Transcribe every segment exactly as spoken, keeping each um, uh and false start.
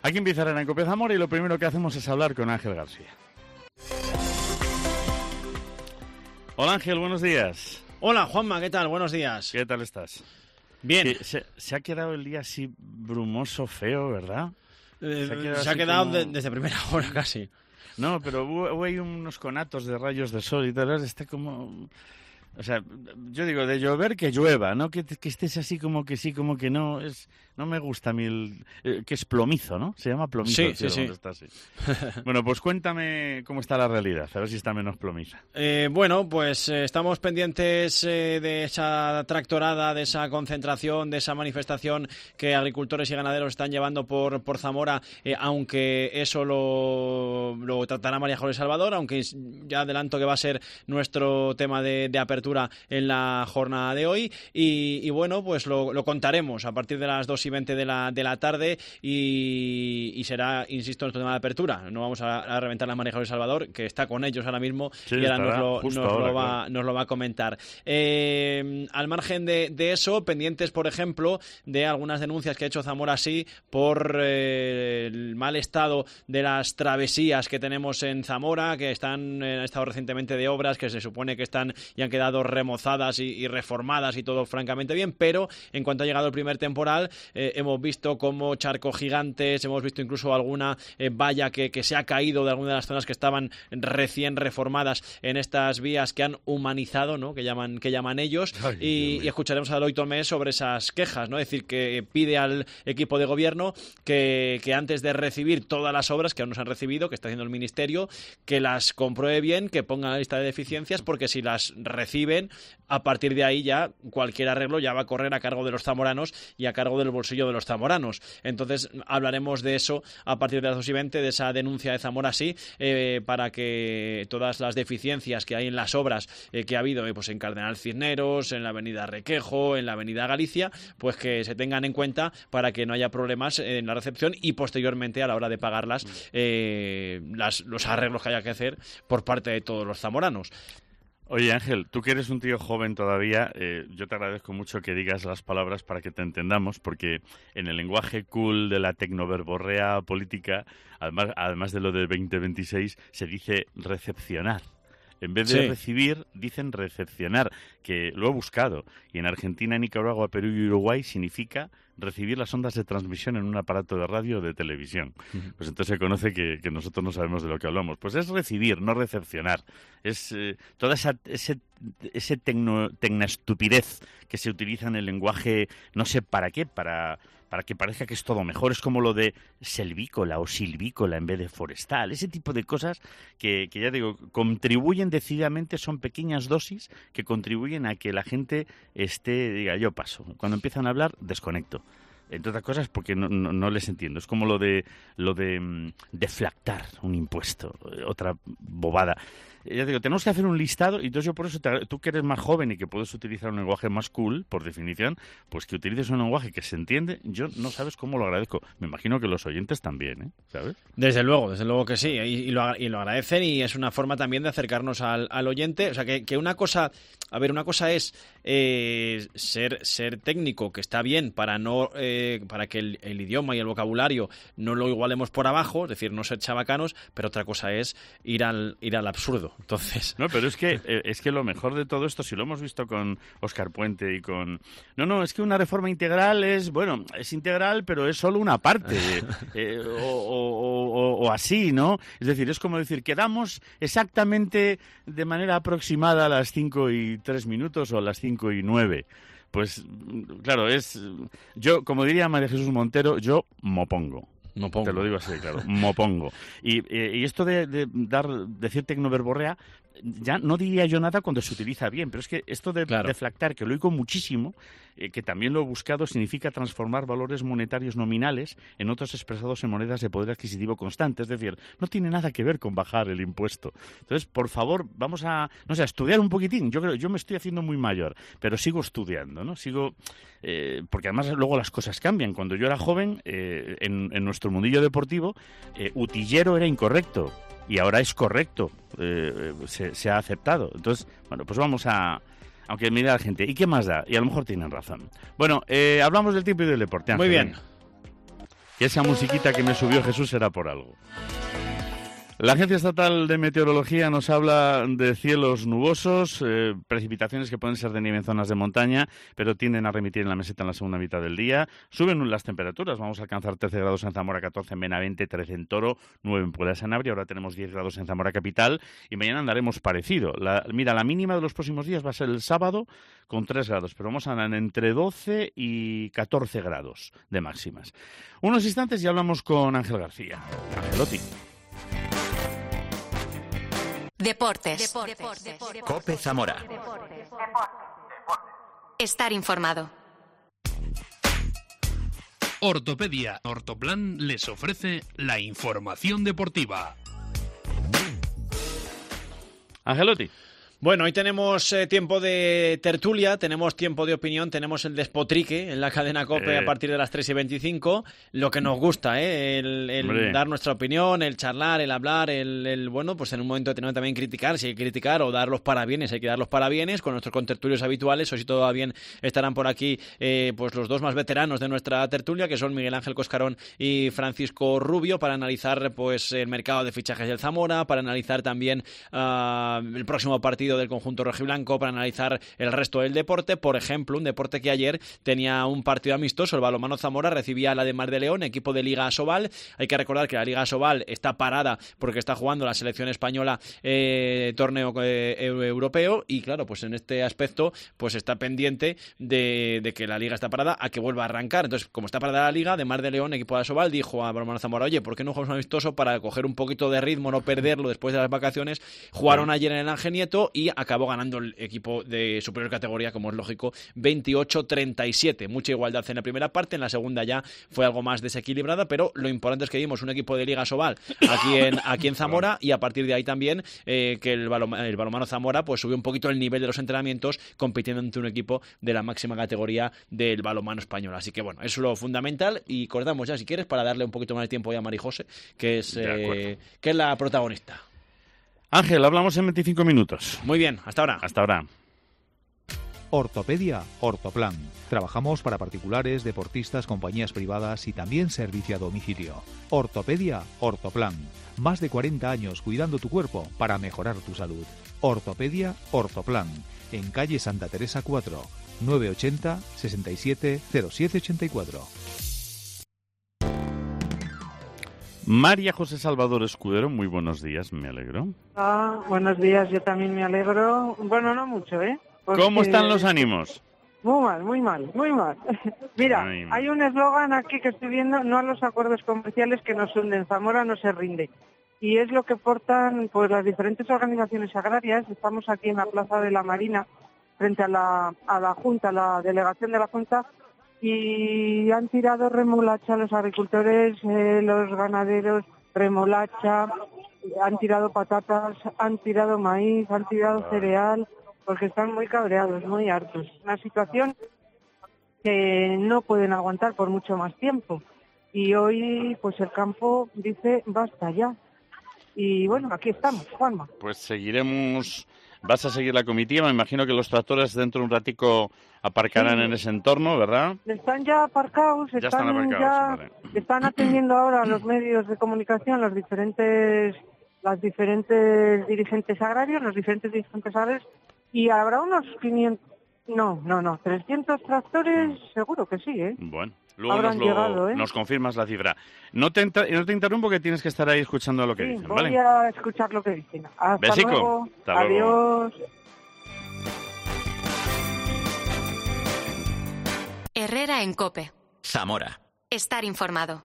Aquí empieza Arena en Cope Zamora y lo primero que hacemos es hablar con Ángel García. Hola Ángel, buenos días. Hola Juanma, ¿qué tal? Buenos días. ¿Qué tal estás? Bien. Se, se ha quedado el día así brumoso, feo, ¿verdad? Eh, se ha quedado, se ha quedado como... de, desde primera hora casi. No, pero hubo, hubo ahí unos conatos de rayos de sol y tal, está como... O sea, yo digo, de llover que llueva, ¿no? Que, que estés así como que sí, como que no. Es, no me gusta a mí el... Eh, que es plomizo, ¿no? Se llama plomizo. Sí, el sí, sí. Está así. Bueno, pues cuéntame cómo está la realidad, a ver si está menos plomiza. Eh, bueno, pues eh, estamos pendientes eh, de esa tractorada, de esa concentración, de esa manifestación que agricultores y ganaderos están llevando por, por Zamora, eh, aunque eso lo, lo tratará María José Salvador, aunque ya adelanto que va a ser nuestro tema de, de apertura en la jornada de hoy y, y bueno, pues lo, lo contaremos a partir de las dos y veinte de la, de la tarde y, y será, insisto, nuestro tema de apertura. No vamos a, a reventar la María José Salvador, que está con ellos ahora mismo sí, y ahora nos lo, nos, ahora, lo va, claro. nos lo va a comentar. Eh, al margen de, de eso, pendientes, por ejemplo, de algunas denuncias que ha hecho Zamora Sí por eh, el mal estado de las travesías que tenemos en Zamora, que están han estado recientemente de obras, que se supone que están y han quedado remozadas y, y reformadas y todo francamente bien, pero en cuanto ha llegado el primer temporal eh, hemos visto como charcos gigantes, hemos visto incluso alguna eh, valla que, que se ha caído de alguna de las zonas que estaban recién reformadas en estas vías que han humanizado, ¿no? que llaman que llaman ellos. Ay, y, y escucharemos a Eloy Tomé sobre esas quejas, ¿no? Es decir, que pide al equipo de gobierno que, que antes de recibir todas las obras que aún no se han recibido, que está haciendo el Ministerio, que las compruebe bien, que ponga la lista de deficiencias, porque si las recibe a partir de ahí ya cualquier arreglo ya va a correr a cargo de los zamoranos y a cargo del bolsillo de los zamoranos. Entonces hablaremos de eso a partir de las dos y veinte, de esa denuncia de Zamora Sí, eh, para que todas las deficiencias que hay en las obras eh, que ha habido eh, pues en Cardenal Cisneros, en la avenida Requejo, en la avenida Galicia, pues que se tengan en cuenta para que no haya problemas en la recepción y posteriormente a la hora de pagarlas eh, las, los arreglos que haya que hacer por parte de todos los zamoranos. Oye Ángel, tú que eres un tío joven todavía, eh, yo te agradezco mucho que digas las palabras para que te entendamos, porque en el lenguaje cool de la tecnoverborrea política, además, además de lo del veinte veintiséis, se dice recepcionar. En vez de sí. recibir, dicen recepcionar, que lo he buscado. Y en Argentina, Nicaragua, Perú y Uruguay significa recibir las ondas de transmisión en un aparato de radio o de televisión. Uh-huh. Pues entonces se conoce que, que nosotros no sabemos de lo que hablamos. Pues es recibir, no recepcionar. Es eh, toda esa ese, ese tecno, tecnoestupidez que se utiliza en el lenguaje, no sé para qué, para... para que parezca que es todo mejor. Es como lo de selvícola o silvícola en vez de forestal. Ese tipo de cosas que, que ya digo, contribuyen decididamente, son pequeñas dosis que contribuyen a que la gente esté, diga, yo paso. Cuando empiezan a hablar, desconecto. Entre otras cosas porque no, no, no les entiendo. Es como lo de lo de um, deflactar un impuesto, otra bobada. Ya digo, tenemos que hacer un listado y entonces yo por eso, te, tú que eres más joven y que puedes utilizar un lenguaje más cool, por definición, pues que utilices un lenguaje que se entiende, yo no sabes cómo lo agradezco. Me imagino que los oyentes también, ¿eh? ¿Sabes? Desde luego, desde luego que sí, y, y, lo, y lo agradecen y es una forma también de acercarnos al, al oyente. O sea, que, que una cosa, a ver, una cosa es eh, ser, ser técnico, que está bien para no eh, para que el, el idioma y el vocabulario no lo igualemos por abajo, es decir, no ser chabacanos, pero otra cosa es ir al, ir al absurdo. Entonces... No, pero es que es que lo mejor de todo esto, si lo hemos visto con Óscar Puente y con... No, no, es que una reforma integral es, bueno, es integral, pero es solo una parte, eh, o, o, o, o así, ¿no? Es decir, es como decir, quedamos exactamente de manera aproximada a las cinco y tres minutos o a las cinco y nueve. Pues, claro, es... Yo, como diría María Jesús Montero, yo mopongo. Mopongo. Te lo digo así, claro, mopongo. Y, y esto de, de dar decir tecnoverborrea, ya no diría yo nada cuando se utiliza bien, pero es que esto de claro. deflactar, que lo oigo muchísimo, eh, que también lo he buscado, significa transformar valores monetarios nominales en otros expresados en monedas de poder adquisitivo constante. Es decir, no tiene nada que ver con bajar el impuesto. Entonces, por favor, vamos a, no sé, a estudiar un poquitín. Yo creo, yo me estoy haciendo muy mayor, pero sigo estudiando, ¿no? Sigo, eh, porque además luego las cosas cambian. Cuando yo era joven, eh, en, en nuestro mundillo deportivo, eh, utillero era incorrecto. Y ahora es correcto, eh, se, se ha aceptado. Entonces, bueno, pues vamos a... Aunque mire a la gente, ¿y qué más da? Y a lo mejor tienen razón. Bueno, eh, hablamos del tiempo y del deporte. Ángel. Muy bien. que esa musiquita que me subió Jesús será por algo. La Agencia Estatal de Meteorología nos habla de cielos nubosos, eh, precipitaciones que pueden ser de nieve en zonas de montaña, pero tienden a remitir en la meseta en la segunda mitad del día. Suben las temperaturas, vamos a alcanzar trece grados en Zamora, catorce en Benavente, trece en Toro, nueve en Puebla de Sanabria, ahora tenemos diez grados en Zamora capital y mañana andaremos parecido. La, mira, la mínima de los próximos días va a ser el sábado con tres grados, pero vamos a andar entre doce y catorce grados de máximas. Unos instantes y hablamos con Ángel García. Angelotti. Deportes. Deportes. Deportes. COPE Zamora. Estar informado. Ortopedia Ortoplan les ofrece la información deportiva. Angelotti. Bueno, hoy tenemos eh, tiempo de tertulia, tenemos tiempo de opinión, tenemos el despotrique en la cadena COPE eh. a partir de las tres y veinticinco, lo que nos gusta, ¿eh? el, el dar nuestra opinión, el charlar, el hablar, el, el bueno, pues en un momento determinado también criticar, si hay que criticar o dar los parabienes, hay que dar los parabienes con nuestros contertulios habituales, o si todo va bien estarán por aquí eh, pues los dos más veteranos de nuestra tertulia, que son Miguel Ángel Coscarón y Francisco Rubio, para analizar pues el mercado de fichajes del Zamora, para analizar también uh, el próximo partido del conjunto rojiblanco, para analizar el resto del deporte. Por ejemplo, un deporte que ayer tenía un partido amistoso, el balonmano Zamora recibía a la de Mar de León, equipo de Liga Asobal. Hay que recordar que la Liga Asobal está parada porque está jugando la selección española eh, torneo eh, europeo, y claro, pues en este aspecto pues está pendiente de, de que la Liga está parada a que vuelva a arrancar. Entonces, como está parada la Liga, de Mar de León, equipo de Asobal, dijo a balonmano Zamora: oye, ¿por qué no jugamos un amistoso para coger un poquito de ritmo, no perderlo después de las vacaciones? Jugaron ayer en el Ángel Nieto y acabó ganando el equipo de superior categoría, como es lógico, veintiocho treinta y siete. Mucha igualdad en la primera parte, en la segunda ya fue algo más desequilibrada, pero lo importante es que vimos un equipo de Liga Asobal aquí en, aquí en Zamora, y a partir de ahí también eh, que el, baloma, el balonmano Zamora pues subió un poquito el nivel de los entrenamientos, compitiendo ante un equipo de la máxima categoría del balonmano español. Así que bueno, eso es lo fundamental, y cortamos ya, si quieres, para darle un poquito más de tiempo ya a Marijose, que es, eh, que es la protagonista. Ángel, hablamos en veinticinco minutos. Muy bien, hasta ahora. Hasta ahora. Ortopedia Ortoplan. Trabajamos para particulares, deportistas, compañías privadas y también servicio a domicilio. Ortopedia Ortoplan. Más de cuarenta años cuidando tu cuerpo para mejorar tu salud. Ortopedia Ortoplan. En calle Santa Teresa cuatro, nueve ochenta, sesenta y siete, cero siete ochenta y cuatro. María José Salvador Escudero, muy buenos días, me alegro. Ah, buenos días, yo también me alegro. Bueno, no mucho, ¿eh? Porque... ¿Cómo están los ánimos? Muy mal, muy mal, muy mal. Mira, Ay, hay un eslogan aquí que estoy viendo: no a los acuerdos comerciales que nos hunden, Zamora no se rinde. Y es lo que portan pues las diferentes organizaciones agrarias. Estamos aquí en la Plaza de la Marina, frente a la, a la Junta, la delegación de la Junta, y han tirado remolacha los agricultores, eh, los ganaderos, remolacha, han tirado patatas, han tirado maíz, han tirado cereal, porque están muy cabreados, muy hartos. Una situación que no pueden aguantar por mucho más tiempo. Y hoy, pues el campo dice basta ya. Y bueno, aquí estamos, Juanma. Pues seguiremos. Vas a seguir la comitiva, me imagino que los tractores dentro de un ratico aparcarán sí en ese entorno, ¿verdad? Están ya aparcados, ya están, están, aparcados, ya, vale. Están atendiendo ahora a los medios de comunicación, los diferentes, las diferentes dirigentes agrarios, los diferentes dirigentes agrarios, y habrá unos quinientos, no, no, no, trescientos tractores, seguro que sí, ¿eh? Bueno. Luego Habrán nos, lo, llegado, ¿eh? nos confirmas la cifra. No te, no te interrumpo, que tienes que estar ahí escuchando lo que sí, dicen, voy ¿vale? a escuchar lo que dicen. Hasta Besico. luego. Hasta Adiós. Luego. Herrera en COPE. Zamora. Estar informado.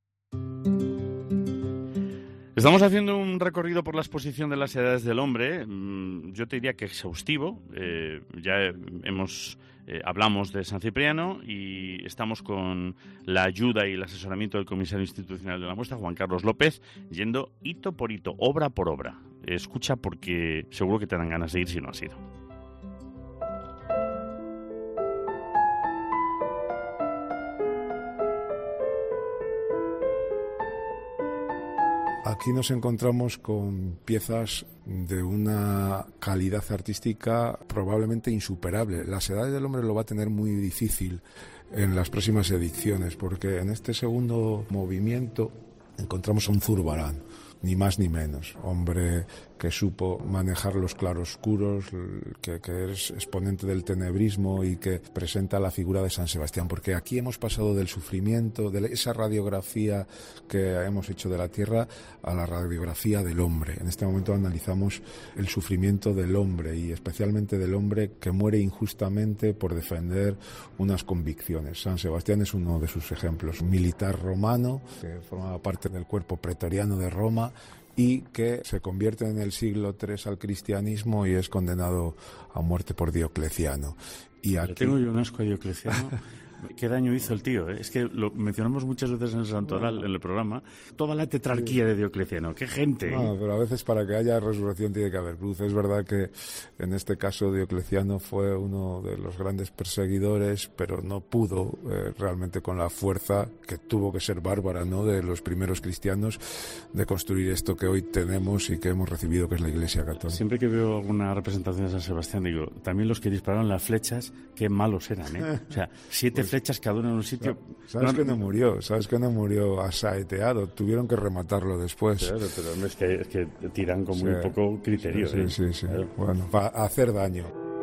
Estamos haciendo un recorrido por la exposición de las edades del hombre. Yo te diría que exhaustivo. Eh, ya hemos eh, hablamos de San Cipriano y estamos con la ayuda y el asesoramiento del comisario institucional de la muestra, Juan Carlos López, yendo hito por hito, obra por obra. Escucha, porque seguro que te dan ganas de ir si no has ido. Aquí nos encontramos con piezas de una calidad artística probablemente insuperable. Las Edades del Hombre lo va a tener muy difícil en las próximas ediciones, porque en este segundo movimiento encontramos a un Zurbarán, ni más ni menos, hombre que supo manejar los claroscuros, que, que es exponente del tenebrismo y que presenta la figura de San Sebastián, porque aquí hemos pasado del sufrimiento, de esa radiografía que hemos hecho de la tierra, a la radiografía del hombre. En este momento analizamos el sufrimiento del hombre, y especialmente del hombre que muere injustamente por defender unas convicciones. San Sebastián es uno de sus ejemplos. Un militar romano que formaba parte del cuerpo pretoriano de Roma y que se convierte en el siglo tercero al cristianismo y es condenado a muerte por Diocleciano. Y aquí... Yo tengo yo un asco a Diocleciano. ¿Qué daño hizo el tío? ¿eh? Es que lo mencionamos muchas veces en el Santoral, en el programa, toda la tetrarquía sí. de Diocleciano. ¡Qué gente! ¿eh? No, pero a veces para que haya resurrección tiene que haber cruz. Es verdad que en este caso Diocleciano fue uno de los grandes perseguidores, pero no pudo eh, realmente con la fuerza que tuvo que ser bárbara, ¿no?, de los primeros cristianos, de construir esto que hoy tenemos y que hemos recibido, que es la Iglesia Católica. Siempre que veo alguna representación de San Sebastián, digo, también los que dispararon las flechas, qué malos eran, ¿eh? O sea, siete pues, flechas cada uno en un sitio. ¿Sabes no, que no murió? ¿Sabes que no murió asaeteado? Tuvieron que rematarlo después. Claro, pero es que, es que tiran con sí, muy poco criterio. Sí, ¿eh? sí, sí. sí. Claro. Bueno, para hacer daño.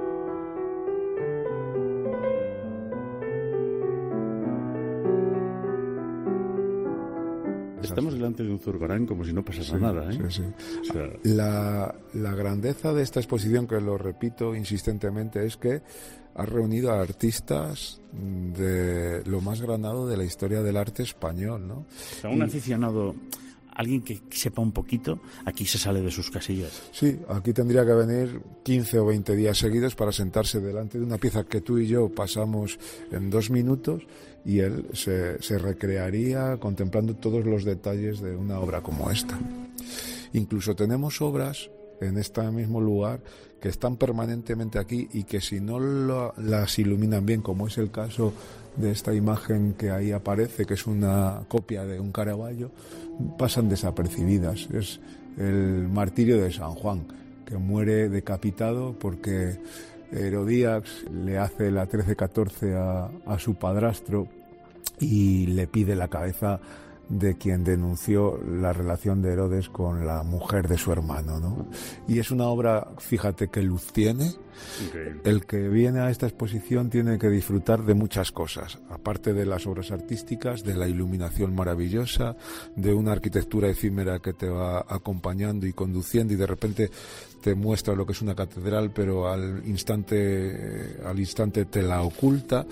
Estamos delante de un Zurbarán como si no pasase sí, nada, ¿eh? Sí, sí. O sea... la, la grandeza de esta exposición, que lo repito insistentemente, es que ha reunido a artistas de lo más granado de la historia del arte español, ¿no? O sea, un y... aficionado, alguien que sepa un poquito, aquí se sale de sus casillas. Sí, aquí tendría que venir quince o veinte días seguidos para sentarse delante de una pieza que tú y yo pasamos en dos minutos y él se, se recrearía contemplando todos los detalles de una obra como esta. Incluso tenemos obras en este mismo lugar que están permanentemente aquí y que si no lo, las iluminan bien, como es el caso de esta imagen que ahí aparece, que es una copia de un Caravaggio, pasan desapercibidas. Es el martirio de San Juan, que muere decapitado porque Herodíax le hace la trece catorce a, a su padrastro y le pide la cabeza de quien denunció la relación de Herodes con la mujer de su hermano, ¿no? Y es una obra, fíjate, que luz tiene. Okay. El que viene a esta exposición tiene que disfrutar de muchas cosas, aparte de las obras artísticas, de la iluminación maravillosa, de una arquitectura efímera que te va acompañando y conduciendo y de repente te muestra lo que es una catedral, pero al instante, al instante te la oculta.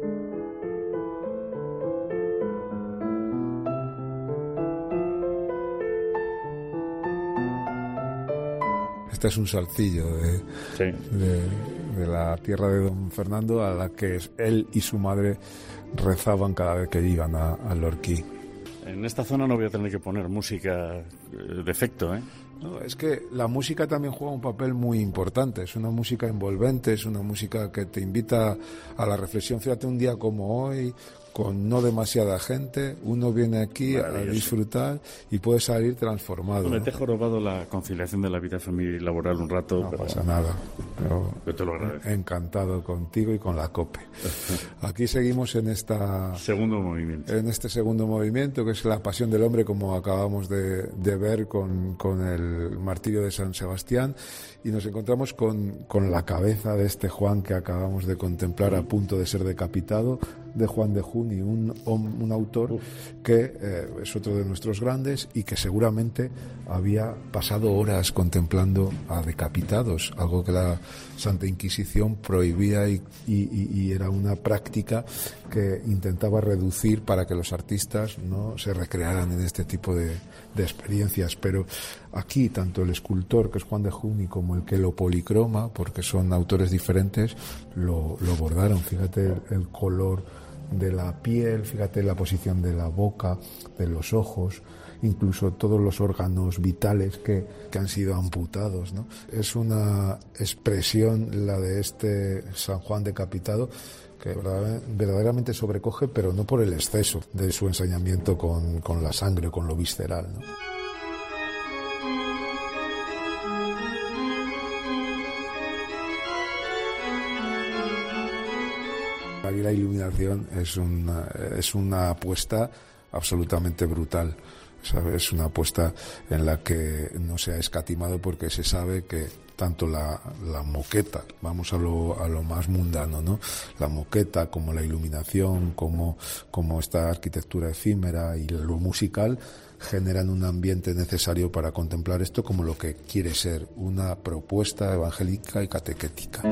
Este es un saltillo de, sí. de, de la tierra de don Fernando, a la que él y su madre rezaban cada vez que iban a, a Lorquí. En esta zona no voy a tener que poner música de efecto, ¿eh? No, es que la música también juega un papel muy importante. Es una música envolvente, es una música que te invita a la reflexión. Fíjate, un día como hoy, con no demasiada gente, uno viene aquí a disfrutar y puede salir transformado. Me ¿no? te he jorobado la conciliación de la vida familiar y laboral un rato. No pero... pasa nada. Pero Yo te lo agradezco. Encantado contigo y con la COPE. Aquí seguimos en esta segundo movimiento. En este segundo movimiento, que es la pasión del hombre, como acabamos de, de ver con, con el martirio de San Sebastián, y nos encontramos con, con la cabeza de este Juan que acabamos de contemplar, a punto de ser decapitado, de Juan de Juni, un, un autor que eh, es otro de nuestros grandes y que seguramente había pasado horas contemplando a decapitados, algo que la Santa Inquisición prohibía y, y, y era una práctica que intentaba reducir para que los artistas no se recrearan en este tipo de, de experiencias. Pero aquí tanto el escultor, que es Juan de Juni, como el que lo policroma, porque son autores diferentes, lo, lo bordaron. Fíjate el, el color de la piel, fíjate la posición de la boca, de los ojos, incluso todos los órganos vitales que, que han sido amputados, ¿no? Es una expresión, la de este San Juan decapitado, que verdaderamente sobrecoge, pero no por el exceso de su ensañamiento con, con la sangre, con lo visceral, ¿no? Aquí la iluminación es una, es una apuesta absolutamente brutal, ¿sabes? Es una apuesta en la que no se ha escatimado porque se sabe que tanto la, la moqueta, vamos a lo, a lo más mundano, ¿no? La moqueta, como la iluminación, como, como esta arquitectura efímera y lo musical, generan un ambiente necesario para contemplar esto como lo que quiere ser una propuesta evangélica y catequética.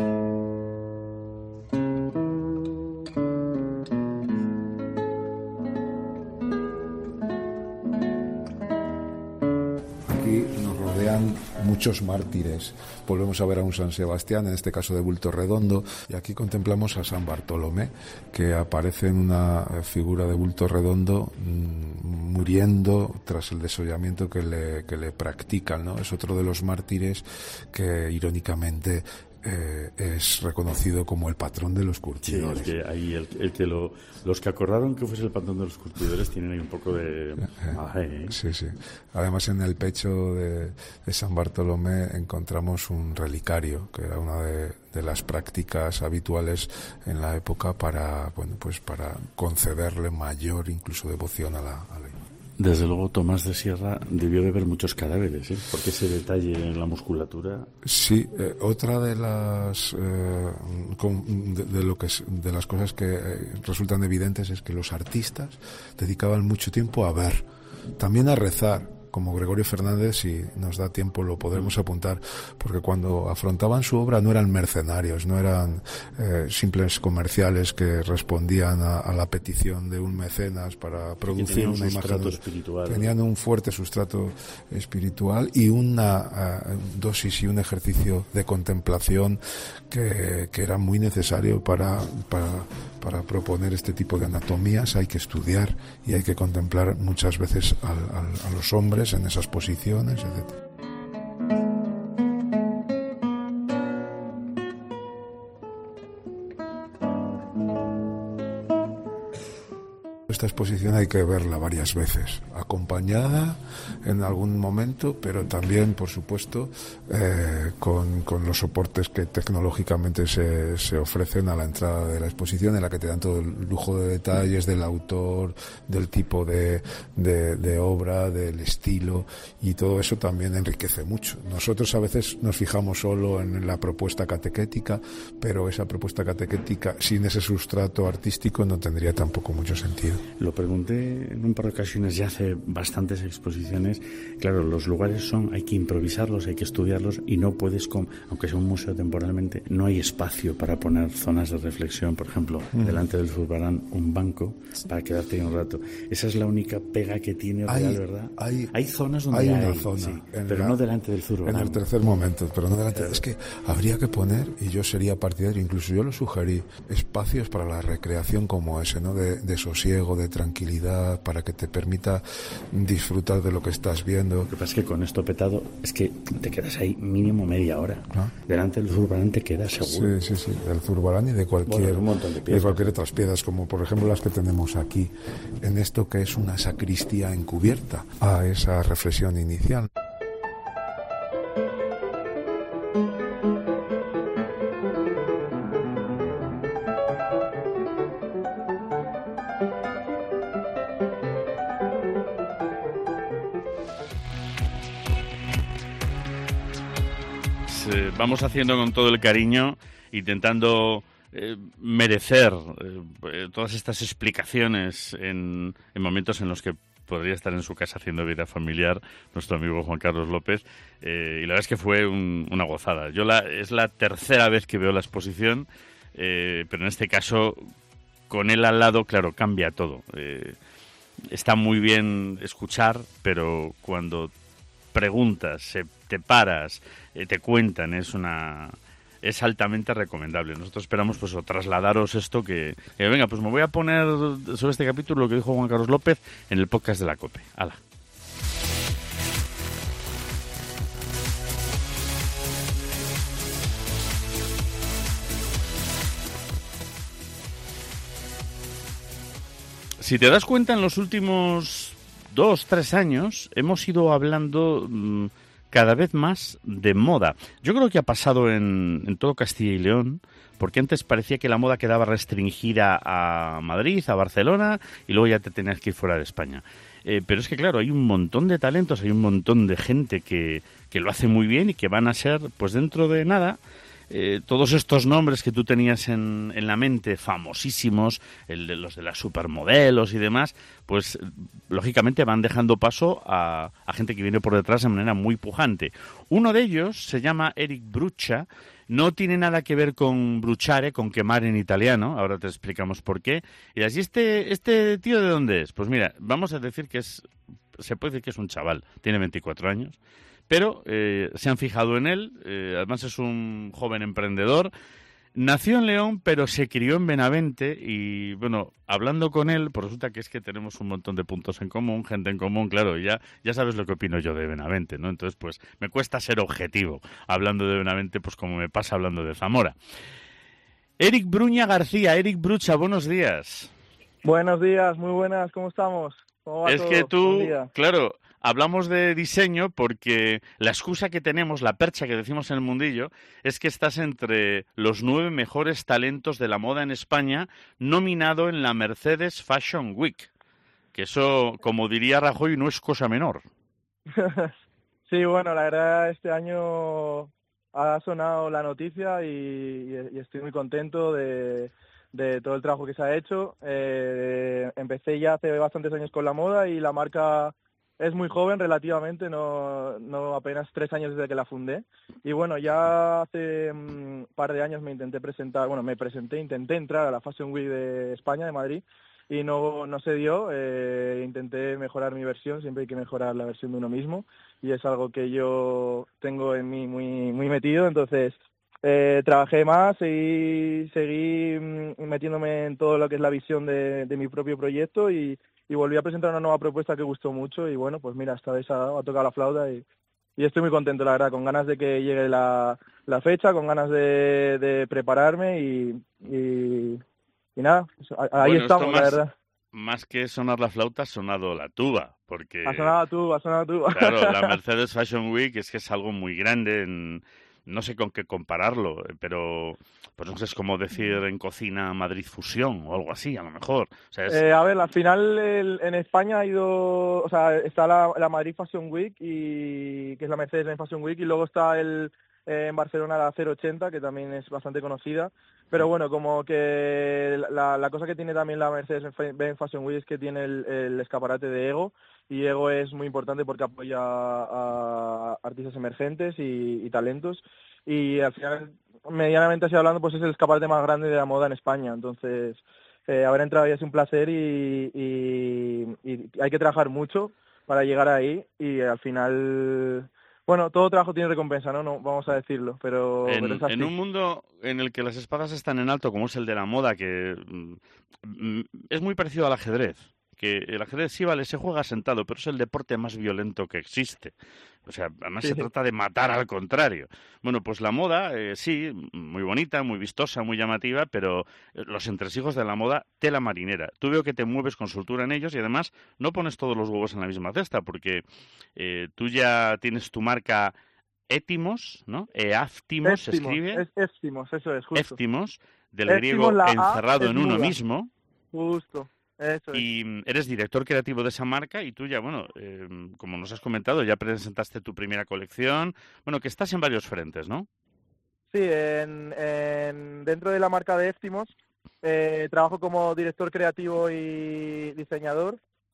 Aquí nos rodean muchos mártires. Volvemos a ver a un San Sebastián, en este caso de bulto redondo, y aquí contemplamos a San Bartolomé, que aparece en una figura de bulto redondo mmm, muriendo tras el desollamiento que le, que le practican, ¿no? Es otro de los mártires que irónicamente Eh, es reconocido como el patrón de los curtidores. Sí, es que ahí el, el que lo, los que acordaron que fuese el patrón de los curtidores tienen ahí un poco de... Ah, eh. Sí, sí. Además, en el pecho de, de San Bartolomé encontramos un relicario, que era una de, de las prácticas habituales en la época para, bueno, pues para concederle mayor incluso devoción a la, a la imagen. Desde luego Tomás de Sierra debió de ver muchos cadáveres, ¿eh? Porque ese detalle en la musculatura... Sí, eh, otra de las eh, con, de, de lo que es, de las cosas que eh, resultan evidentes es que los artistas dedicaban mucho tiempo a ver, también a rezar, como Gregorio Fernández, si nos da tiempo lo podremos apuntar, porque cuando afrontaban su obra no eran mercenarios, no eran eh, simples comerciales que respondían a, a la petición de un mecenas para producir una imagen. Espiritual. Tenían un fuerte sustrato espiritual y una uh, dosis y un ejercicio de contemplación que, que era muy necesario para, para, para proponer este tipo de anatomías. Hay que estudiar y hay que contemplar muchas veces al, al, a los hombres en esas posiciones, etcétera. Esta exposición hay que verla varias veces, acompañada en algún momento, pero también, por supuesto, eh, con, con los soportes que tecnológicamente se, se ofrecen a la entrada de la exposición, en la que te dan todo el lujo de detalles del autor, del tipo de, de, de obra, del estilo, y todo eso también enriquece mucho. Nosotros a veces nos fijamos solo en la propuesta catequética, pero esa propuesta catequética sin ese sustrato artístico no tendría tampoco mucho sentido. Lo pregunté en un par de ocasiones, ya hace bastantes exposiciones. Claro, los lugares son, hay que improvisarlos, hay que estudiarlos y no puedes, con, aunque sea un museo temporalmente, no hay espacio para poner zonas de reflexión. Por ejemplo, mm. delante del Zurbarán, un banco para quedarte ahí un rato. Esa es la única pega que tiene hay, real, ¿verdad? Hay, hay zonas donde hay, hay una zona, sí, pero la, no delante del Zurbarán. En el tercer momento, pero no delante. Eh. Es que habría que poner, y yo sería partidario, incluso yo lo sugerí, espacios para la recreación como ese, ¿no? De, de sosiego, de tranquilidad, para que te permita disfrutar de lo que estás viendo. Lo que pasa es que con esto petado es que te quedas ahí mínimo media hora. ¿Ah? Delante del Zurbarán te quedas seguro. Sí, sí, sí, del Zurbarán y de cualquier, bueno, un montón de, de cualquier otras piedras, como por ejemplo las que tenemos aquí, en esto que es una sacristía encubierta a esa reflexión inicial. Vamos haciendo con todo el cariño, intentando eh, merecer eh, todas estas explicaciones en, en momentos en los que podría estar en su casa haciendo vida familiar nuestro amigo Juan Carlos López, eh, y la verdad es que fue un, una gozada. Yo la, es la tercera vez que veo la exposición, eh, pero en este caso con él al lado, claro, cambia todo. Eh, está muy bien escuchar, pero cuando preguntas, se, te paras, eh, te cuentan, es una es altamente recomendable. Nosotros esperamos pues o trasladaros esto que, eh, venga, pues me voy a poner sobre este capítulo lo que dijo Juan Carlos López en el podcast de la COPE. ¡Hala! Si te das cuenta, en los últimos dos, tres años hemos ido hablando mmm, cada vez más de moda. Yo creo que ha pasado en, en todo Castilla y León, porque antes parecía que la moda quedaba restringida a Madrid, a Barcelona, y luego ya te tenías que ir fuera de España. Eh, pero es que, claro, hay un montón de talentos, hay un montón de gente que, que lo hace muy bien y que van a ser, pues dentro de nada, eh, todos estos nombres que tú tenías en, en la mente, famosísimos, el de los de las supermodelos y demás, pues lógicamente van dejando paso a, a gente que viene por detrás de manera muy pujante. Uno de ellos se llama Eric Brucha. No tiene nada que ver con bruciare, con quemar en italiano, ahora te explicamos por qué. Y así, ¿este, este tío de dónde es? Pues mira, vamos a decir que es, se puede decir que es un chaval, tiene veinticuatro años, pero eh, se han fijado en él, eh, además es un joven emprendedor. Nació en León, pero se crió en Benavente y, bueno, hablando con él, pues resulta que es que tenemos un montón de puntos en común, gente en común, claro, y ya, ya sabes lo que opino yo de Benavente, ¿no? Entonces, pues, me cuesta ser objetivo hablando de Benavente, pues como me pasa hablando de Zamora. Eric Bruña García, Eric Brucha, buenos días. Buenos días, muy buenas, ¿cómo estamos? ¿Cómo va es todo? que tú, claro, hablamos de diseño porque la excusa que tenemos, la percha que decimos en el mundillo, es que estás entre los nueve mejores talentos de la moda en España, nominado en la Mercedes Fashion Week. Que eso, como diría Rajoy, no es cosa menor. Sí, bueno, la verdad este año ha sonado la noticia y, y estoy muy contento de, de todo el trabajo que se ha hecho. Eh, empecé ya hace bastantes años con la moda y la marca es muy joven relativamente, no, no apenas tres años desde que la fundé. Y bueno, ya hace un par de años me intenté presentar, bueno, me presenté, intenté entrar a la Fashion Week de España, de Madrid, y no, no se dio. Eh, intenté mejorar mi versión, siempre hay que mejorar la versión de uno mismo, y es algo que yo tengo en mí muy, muy metido. Entonces, eh, trabajé más y seguí metiéndome en todo lo que es la visión de, de mi propio proyecto y y volví a presentar una nueva propuesta que gustó mucho y bueno, pues mira, esta vez ha, ha tocado la flauta y, y estoy muy contento, la verdad, con ganas de que llegue la, la fecha, con ganas de, de prepararme y, y, y nada, ahí bueno, estamos, más, la verdad. Más que sonar la flauta, ha sonado la tuba, porque... Ha sonado la tuba, ha sonado la tuba. Claro, la Mercedes Fashion Week es que es algo muy grande, en, no sé con qué compararlo, pero pues no sé, es como decir en cocina Madrid Fusión o algo así, a lo mejor. O sea, es... eh, a ver, al final el, en España ha ido, o sea, está la, la Madrid Fashion Week, y que es la Mercedes Fashion Week, y luego está el eh, en Barcelona la cero ochenta, que también es bastante conocida. Pero bueno, como que la, la cosa que tiene también la Mercedes-Benz Fashion Week es que tiene el, el escaparate de Ego, y Ego es muy importante porque apoya a, a artistas emergentes y, y talentos, y al final, medianamente así hablando, pues es el escaparate más grande de la moda en España. Entonces, eh, haber entrado ahí es un placer y, y, y hay que trabajar mucho para llegar ahí, y al final... Bueno, todo trabajo tiene recompensa, ¿no? No vamos a decirlo, pero, en, pero es así. En un mundo en el que las espadas están en alto, como es el de la moda, que mm, es muy parecido al ajedrez, que el ajedrez sí, vale, se juega sentado, pero es el deporte más violento que existe. O sea, además Sí, se sí. trata de matar al contrario. Bueno, pues la moda, eh, sí, muy bonita, muy vistosa, muy llamativa, pero los entresijos de la moda, tela marinera. Tú veo que te mueves con soltura en ellos y además no pones todos los huevos en la misma cesta, porque eh, tú ya tienes tu marca Étimos, ¿no? Eaftimos se Éstimos, escribe. es Éstimos, eso es, justo. Éftimos, del Éstimos, griego la A encerrado es en uno muda. mismo. Justo, eso es. Y mm, eres director creativo de esa marca y tú ya, bueno, eh, como nos has comentado, ya presentaste tu primera colección. Bueno, que estás en varios frentes, ¿no? Sí, en, en- dentro de la marca de Éstimos eh, trabajo como director creativo y diseñador.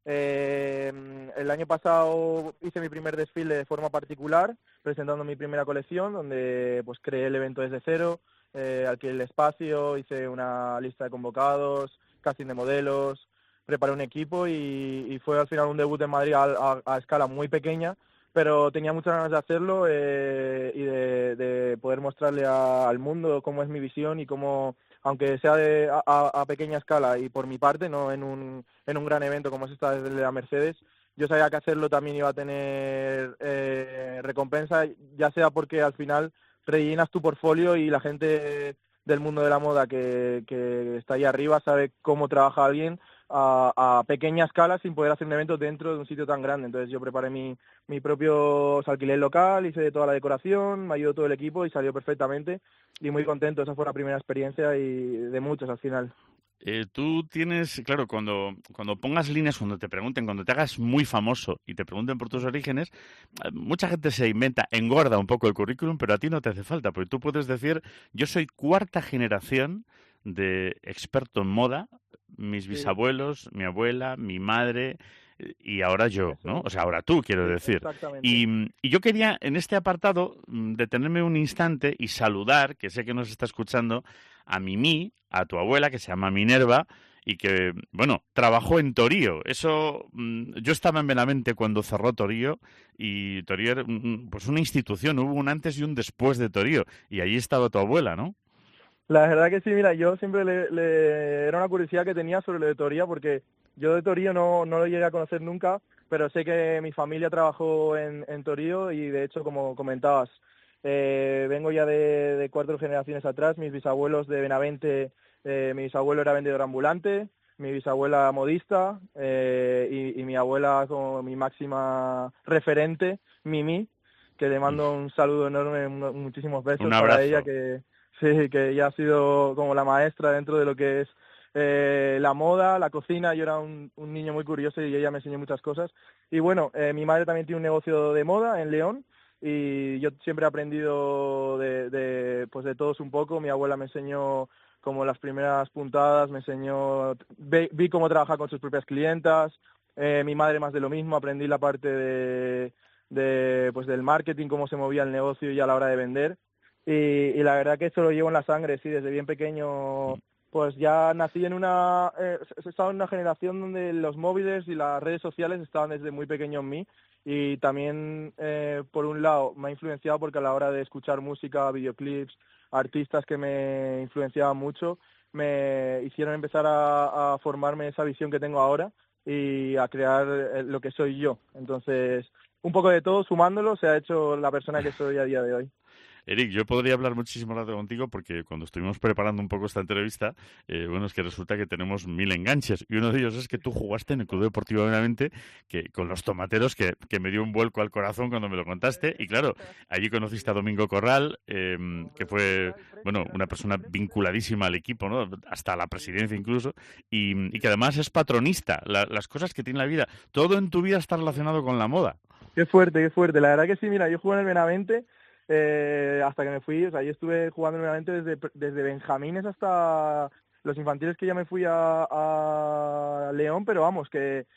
Eh, el año pasado hice mi primer desfile de forma particular, presentando mi primera colección, donde pues creé el evento desde cero, eh, alquilé el espacio, hice una lista de convocados, casting de modelos, preparé un equipo y, y fue al final un debut en Madrid a, a- a escala muy pequeña, pero tenía muchas ganas de hacerlo eh, y de, de poder mostrarle a- al mundo cómo es mi visión y cómo, aunque sea de, a, a- a pequeña escala y por mi parte, no en un, en un gran evento como es esta de la Mercedes, yo sabía que hacerlo también iba a tener eh, recompensa, ya sea porque al final rellenas tu portfolio y la gente del mundo de la moda que, que está ahí arriba sabe cómo trabaja alguien, a, a pequeña escala sin poder hacer un evento dentro de un sitio tan grande. Entonces yo preparé mi, mi propio, o sea, alquilé el local, hice toda la decoración, me ayudó todo el equipo y salió perfectamente y muy contento. Esa fue la primera experiencia y de muchas al final. Eh, tú tienes, claro, cuando, cuando pongas líneas, cuando te pregunten, cuando te hagas muy famoso y te pregunten por tus orígenes, mucha gente se inventa, engorda un poco el currículum, pero a ti no te hace falta, porque tú puedes decir, yo soy cuarta generación de experto en moda, mis bisabuelos, mi abuela, mi madre y ahora yo, ¿no? O sea, ahora tú, quiero decir. Y, y yo quería, en este apartado, detenerme un instante y saludar, que sé que nos está escuchando, a Mimi, a tu abuela, que se llama Minerva, y que, bueno, trabajó en Torío. Eso, yo estaba en Benavente cuando cerró Torío, y Torío era pues una institución, hubo un antes y un después de Torío, y allí estaba tu abuela, ¿no? La verdad que sí, mira, yo siempre le, le era una curiosidad que tenía sobre lo de Torío, porque yo de Torío no, no lo llegué a conocer nunca, pero sé que mi familia trabajó en, en Torío y de hecho, como comentabas, eh, vengo ya de, de cuatro generaciones atrás, mis bisabuelos de Benavente, eh, mi bisabuelo era vendedor ambulante, mi bisabuela modista eh, y, y mi abuela como mi máxima referente, Mimi, que le mando un saludo enorme, muchísimos besos para ella, que sí, que ella ha sido como la maestra dentro de lo que es eh, la moda, la cocina. Yo era un, un niño muy curioso y ella me enseñó muchas cosas. Y bueno, eh, mi madre también tiene un negocio de moda en León y yo siempre he aprendido de, de, pues de todos un poco. Mi abuela me enseñó como las primeras puntadas, me enseñó, vi, vi cómo trabajar con sus propias clientas. Eh, mi madre más de lo mismo, aprendí la parte de, de pues del marketing, cómo se movía el negocio y a la hora de vender. Y, y la verdad que eso lo llevo en la sangre, sí, desde bien pequeño, pues ya nací en una, eh, he estado en una generación donde los móviles y las redes sociales estaban desde muy pequeño en mí y también, eh, por un lado, me ha influenciado porque a la hora de escuchar música, videoclips, artistas que me influenciaban mucho, me hicieron empezar a, a formarme esa visión que tengo ahora y a crear lo que soy yo. Entonces, un poco de todo, sumándolo, se ha hecho la persona que soy a día de hoy. Eric, yo podría hablar muchísimo rato contigo porque cuando estuvimos preparando un poco esta entrevista, eh, bueno, es que resulta que tenemos mil enganches y uno de ellos es que tú jugaste en el Club Deportivo Benavente que, con los tomateros que, que me dio un vuelco al corazón cuando me lo contaste y claro, allí conociste a Domingo Corral, eh, que fue, bueno, una persona vinculadísima al equipo, ¿no? Hasta la presidencia incluso y, y que además es patronista, la, las cosas que tiene la vida, todo en tu vida está relacionado con la moda. Qué fuerte, qué fuerte, la verdad que sí, mira, yo jugué en el Benavente Eh, hasta que me fui, o sea, yo estuve jugando nuevamente desde, desde Benjamines hasta los infantiles, que ya me fui a, a León, pero vamos, que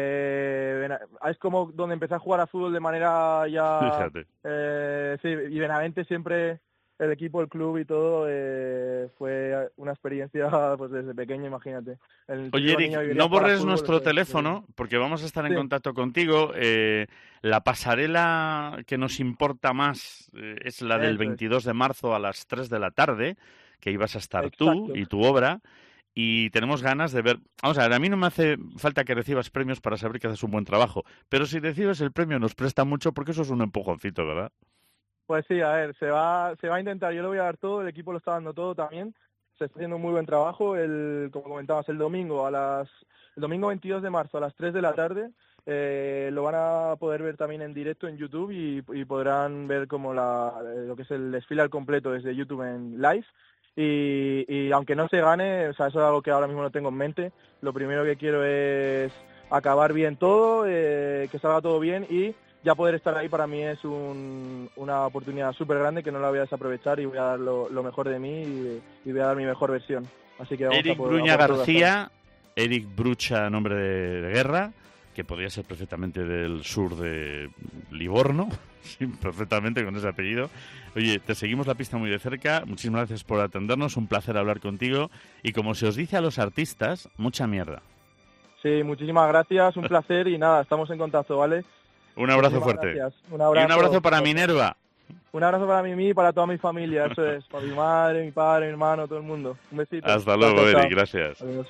eh, es como donde empecé a jugar a fútbol de manera ya... Eh, sí, y Benavente siempre, el equipo, el club y todo, eh, fue una experiencia pues desde pequeño, imagínate. El Oye, Eric, no borres nuestro teléfono, porque vamos a estar en sí. contacto contigo. Eh, la pasarela que nos importa más eh, es la del veintidós de marzo a las tres de la tarde, que ibas a estar Exacto. tú y tu obra. Y tenemos ganas de ver... Vamos a ver, a mí no me hace falta que recibas premios para saber que haces un buen trabajo, pero si recibes el premio nos presta mucho porque eso es un empujoncito, ¿verdad? Pues sí, a ver, se va se va a intentar, yo lo voy a dar todo, el equipo lo está dando todo también, se está haciendo un muy buen trabajo, el como comentabas, el domingo a las el domingo veintidós de marzo a las tres de la tarde, eh, lo van a poder ver también en directo en YouTube y, y podrán ver como la lo que es el desfile al completo desde YouTube en live. Y, y aunque no se gane, o sea, eso es algo que ahora mismo no tengo en mente, lo primero que quiero es acabar bien todo, eh, que salga todo bien y ya poder estar ahí para mí es un, una oportunidad súper grande que no la voy a desaprovechar y voy a dar lo, lo mejor de mí y, y voy a dar mi mejor versión. Así que vamos Eric a poder, Bruña a García, Eric Brucha, nombre de, de guerra, que podría ser perfectamente del sur de Livorno, sí, perfectamente con ese apellido. Oye, te seguimos la pista muy de cerca, muchísimas gracias por atendernos, un placer hablar contigo y como se os dice a los artistas, mucha mierda. Sí, muchísimas gracias, un placer y nada, estamos en contacto, ¿vale? Un abrazo fuerte. Un abrazo, y un abrazo para Minerva. Un abrazo para Mimi y para toda mi familia, eso es, para mi madre, mi padre, mi hermano, todo el mundo. Un besito. Hasta luego, gracias, Eric, gracias. Adiós.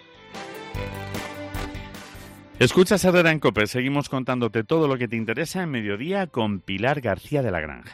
Escuchas Herrera en COPE, seguimos contándote todo lo que te interesa en Mediodía con Pilar García de la Granja.